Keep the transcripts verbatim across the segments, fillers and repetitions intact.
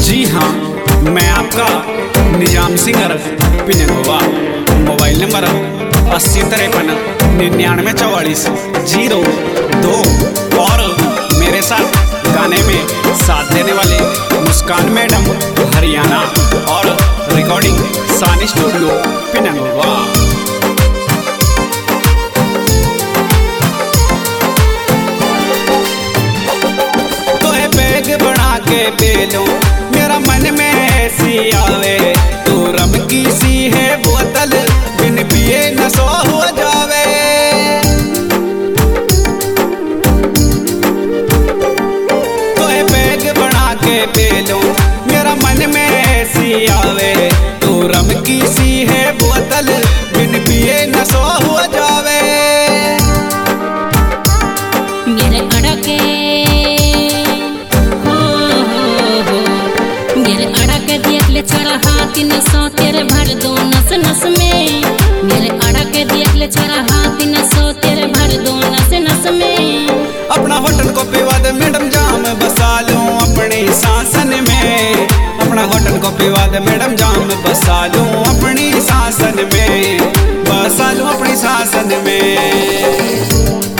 जी हाँ, मैं आपका निजाम सिंह अरफ पिनंगवा। मोबाइल नंबर अस्सी तिरपन निन्यानवे चौवालीस जीरो दो। और मेरे साथ गाने में साथ देने वाले मुस्कान मैडम हरियाणा और रिकॉर्डिंग सानी स्टूडियो पिनंगवा। बना के बेलो मेरा मन में ऐसी आवे, तू रम की सी है बोतल बिन पिए नशा हो जावे। तो है बैग बना के बेलो मेरा मन में ऐसी आवे, तू रम की सी है बोतल बिन पिए नशा हो जावे। मेरे अड़के चढ़ा हाथ नसो तेरे भर दो नस नस में। मेरे अड़ा के देख ले चढ़ा हाथ नसो तेरे भर दो नस नस में। अपना होटल को पिवा दे मैडम जाम बसा लूं अपनी शासन में। अपना होटल को पिवा दे मैडम जाम बसा लूं अपनी शासन में। बसा लूं अपनी शासन में।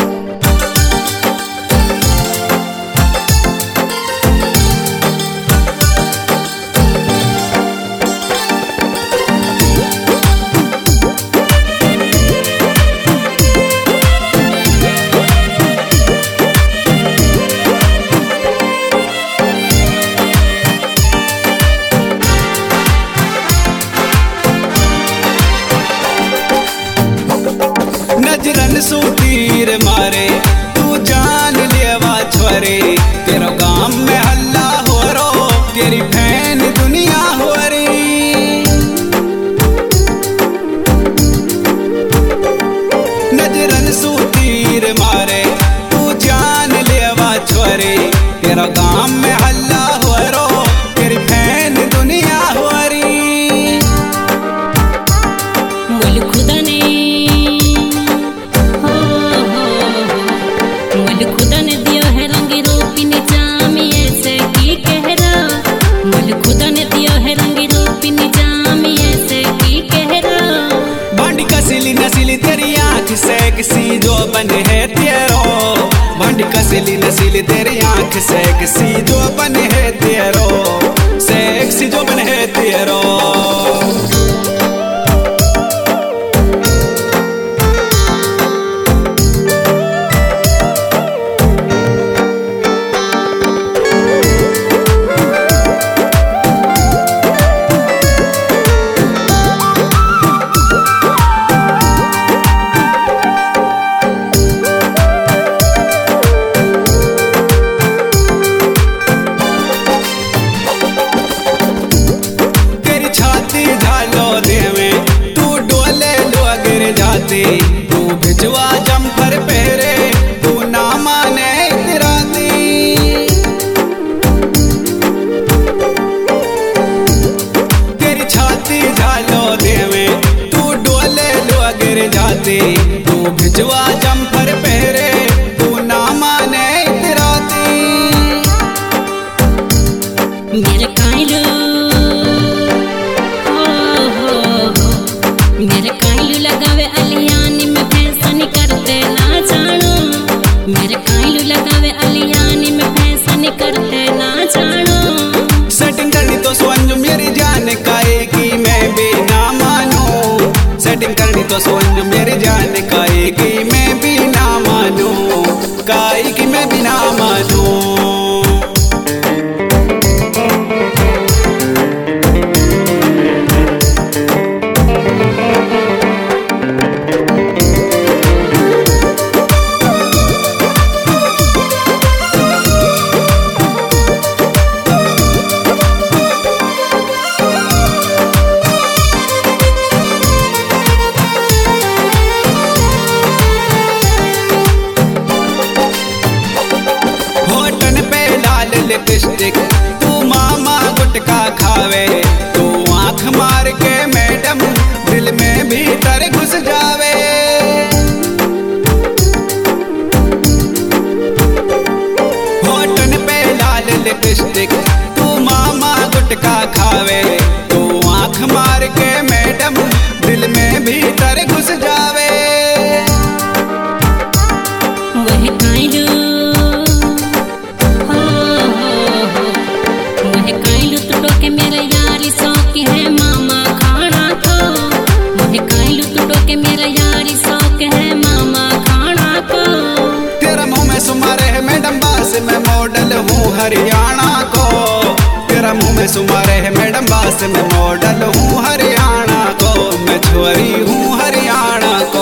नजरन सो तीर मारे तू जान लेवा छोरे, तेरा गांव में हल्ला हो रो तेरी फैन दुनिया हो रही। नजरन सो तीर मारे तू जान लेवा छोरे, तेरा गांव में हल्ला हो रो तेरी फैन दुनिया हो रही। मुल खुदा ने खुदा ने दिया है रंग रूपी निजाम ऐसे की कहरा। मुझे खुदा ने दिया है रंग रूपी निजाम ऐसे की कहरा। भांडी कसली नसीली तेरी आँख से किसी जो बन है तेरो। भांडी कसली नसीली तेरी आँख से किसी जो बन है तेरो। सेक्सी जो बन है तेरो। तू भिजवा जम्पर पहरे तू ना माने इतराती। तेरी छाती झालो देवे तू डोले लो गिर जाती। तू भिजवा जम्पर पहरे तू ना माने इतराती। मेरे कायलू मेरे कायलू लगावे अलियानी में फैशन करते ना जानो। मेरे कायलू लगावे अलियानी में फैशन करते ना जानो। सेटिंग करनी तो सोच मेरी जान काए की मैं भी ना मानूं। सेटिंग करनी तो सोच मेरी जान काए की मैं भी ना मानूं। काए की मैं भी ना मानूं। लिपस्टिक तू मामा गुटका खावे, तू आंख मार के मैडम दिल में भीतर घुस जावे। होठन पे लाल लिपस्टिक तू मामा गुटका मॉडल हूँ हरियाणा को। तेरा मुंह में सुमारे है मैडम बास में मॉडल हूँ हरियाणा को। मैं छुरी हूँ हरियाणा को।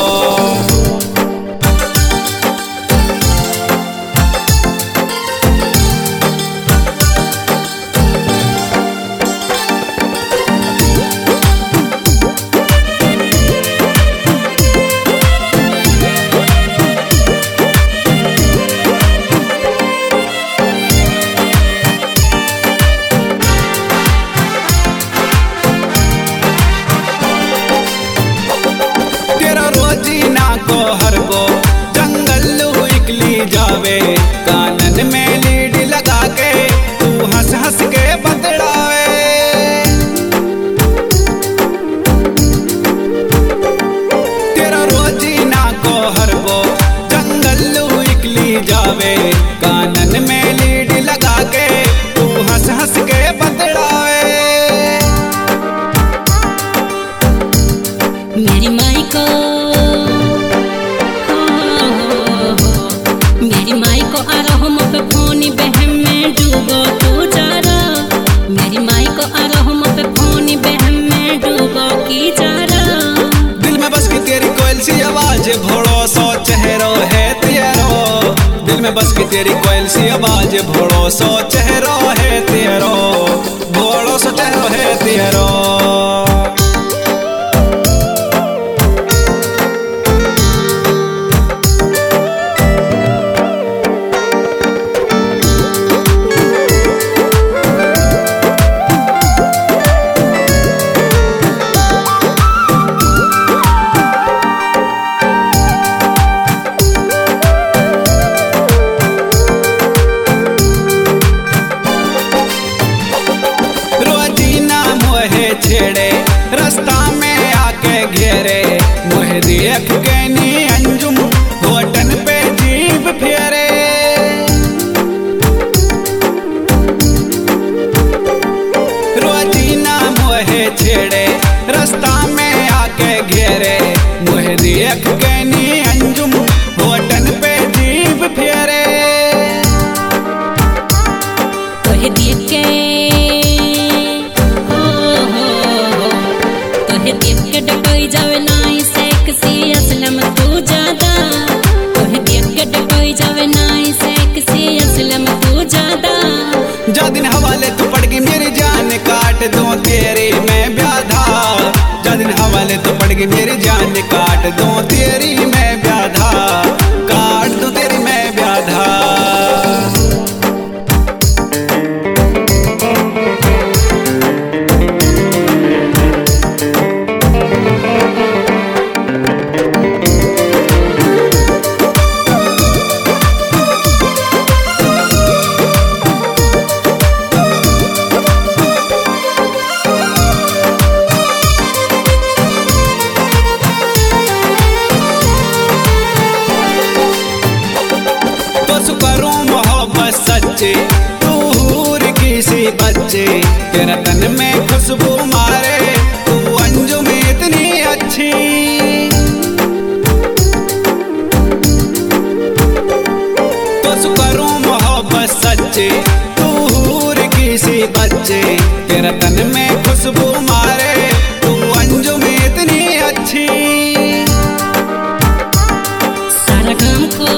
जावे कानन में लीड लगा के तू हंस हंस के बतलावे। तेरा रोजीना को हर वो जंगल इकली जावे कानन में लीड लगा के तू हंस हंस के बतलावे। मेरी माई को मेरी माई को आरोह मुझ पे फोनी बहम में डूबो तू जारा। मेरी माई को आरोह मुझ पे फोनी बहम में डूबो की जारा। दिल में बस की तेरी कोयल सी आवाज भोड़ो सो चेहरो है तेरो। दिल में बस की तेरी कोयल सी आवाज भोड़ो सो चेहरो है तेरो। भोड़ो सो चेहरो है तेरो। छेड़े रास्ता में आके घेरे मुझे देख के नी अंजुम होटन पे जीभ फेरे। रोजीना मुझे छेड़े रास्ता में आके घेरे मुझे देख के नी अंजुम होटन पे जीभ फेरे। तुझे देख के देख के डकोई जावे नाई सेक्सी असलम तू ज्यादा। तुझे देख के डकोई जावे नाई सेक्सी असलम तू ज्यादा। जा दिन हवाले तू पड़ गई मेरी जान काट दूं तेरी मैं ब्याधा। जा दिन हवाले तू पड़ गई मेरी जान काट दूं तेरी मैं ब्याधा। काट दूं तेरी मैं ब्याधा। सच्चे तू हूर किसी बच्चे तेरा तन में खुशबू मारे तू अंजुम इतनी अच्छी। तो करूं मोहब्बत सच्चे तू हूर किसी बच्चे तेरा तन में खुशबू मारे तू अंजुम इतनी अच्छी। सारा काम को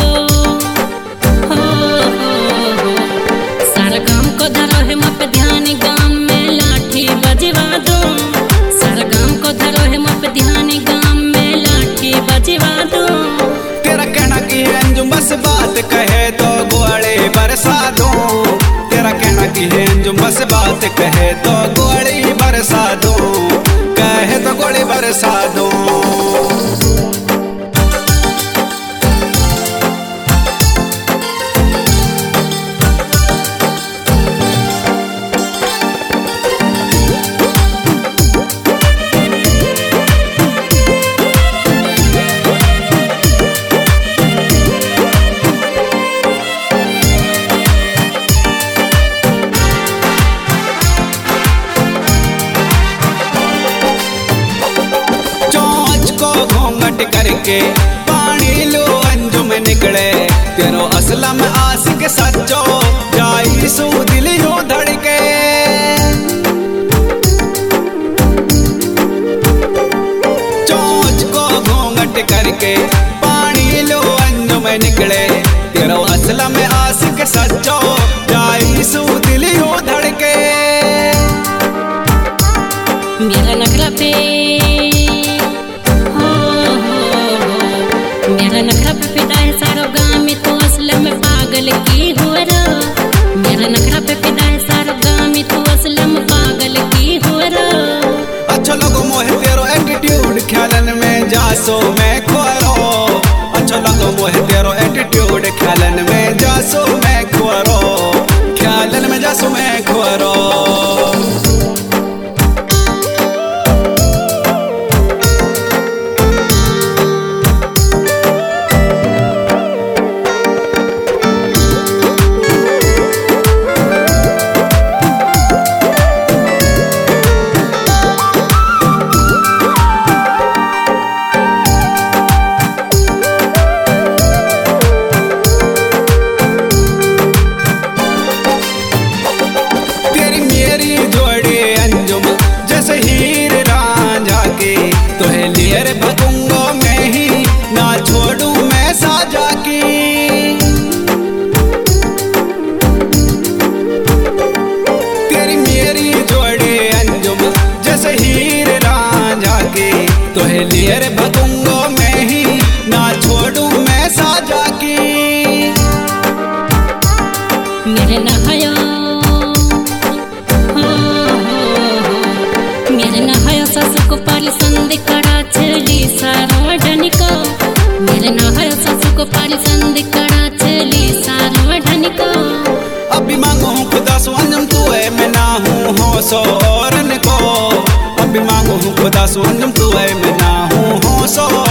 गाम में लाठी बजवा दो। सारा गाम को धरो है मुझ पे ध्यान गाम में लाठी बजवा दो। तेरा कहना की है अंजुम बस बात कहे तो गोले बरसा दो। तेरा कहना की है अंजुम बस बात कहे तो गोली बरसा दो। कहे तो गोली बरसा दो। करके पानी लो अंजुम निकले तेरो असलम आशिक सच्चो जाई सू दिल यूं धड़के। चोंच को घूंघट करके पानी लो अंजो में निकले, तेरो असला में आशिक सच्चो जाई सू दिल यूं धड़के। मेरा नखरा पे हो हो हो मेरा नखरा पे फिदा है सारो गाँव में, तो असल में पागल की हो रो। मेरा नखरा पे फिदा है सारो गाँव में, तो असल में पागल की हो रो। अच्छो लगो मोहे तेरो एटीट्यूड, ख्यालन में जासो मैं खोरो। अच्छो लगो मोहे तेरो एटीट्यूड, ख्यालन में जासो मैं खोरो। ख्यालन में जासो मैं खोरो। जैसे हीर रांझा के तोहे लिए रे भगूंगो मैं ही, ना छोड़ू मैं साजा की। तेरी मेरी जोड़े अंजुम जैसे हीर रांझा के तोहे लिए रे भगूंगो मैं ही, ना छोड़ू मैं साजा की। मेरे नहायो सस को पालिसंद कड़ा चली सारो ढनिको। मेरे नहायो सस को पालिसंद कड़ा चली सारो ढनिको। अभी मांगो हूँ खुदा सो अंजम तू है, मैं ना हूँ हो सो औरन को। अभी मांगो हूँ खुदा सो अंजम तू है, मैं ना हूँ हो सो